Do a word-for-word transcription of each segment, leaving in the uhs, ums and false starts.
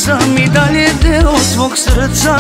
sam i dalje deo tvog srca.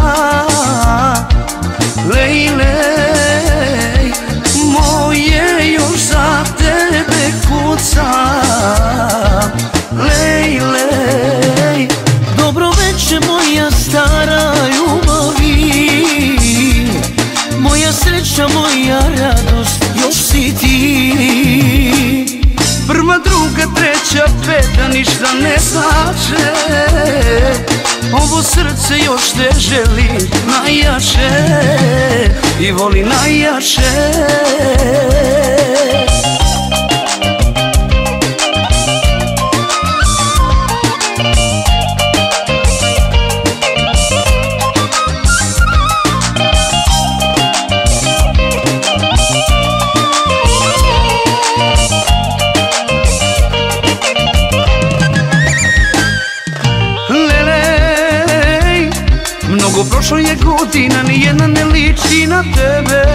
Lej, lej, moje još za tebe kucam. Lej, lej. Dobro večer moja stara ljubavi, moja sreća, moja radost, još si ti. Prva, druga, treća, peta, ništa ne znače. Ovo srce još te želi najjače i voli najjače. Mnogo prošlo je godina, nijedna ne liči na tebe.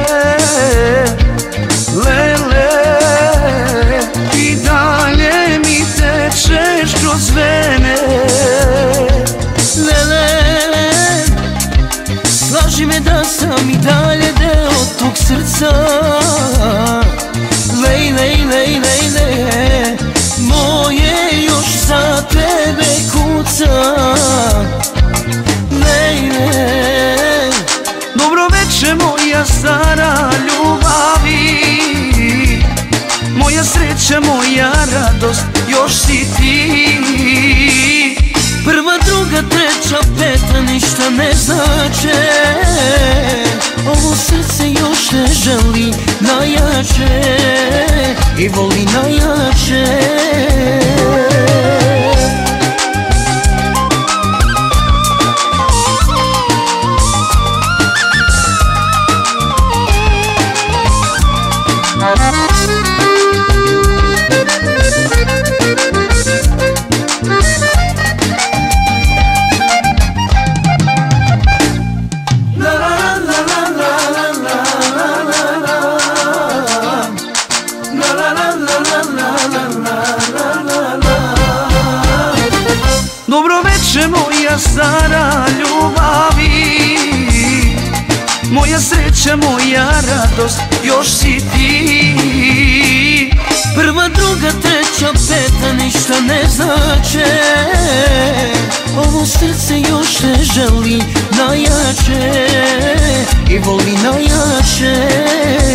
Lele, i dalje mi tečeš kroz vene. Lele, slaži me da sam i dalje deo tog srca. Lej, lej, lej, lej, lej, moje još za tebe kucam. Dobro večer moja stara ljubavi, moja sreća, moja radost, još si ti. Prva, druga, treća, peta, ništa ne znače. Ovo srce još te želi najjače i voli najjače. Dobro večer moja stara ljubavi, moja sreća, moja radost, još si ti. Prva, druga, treća, peta, ništa ne znače. Ovo srce još te želi najjače i voli najjače.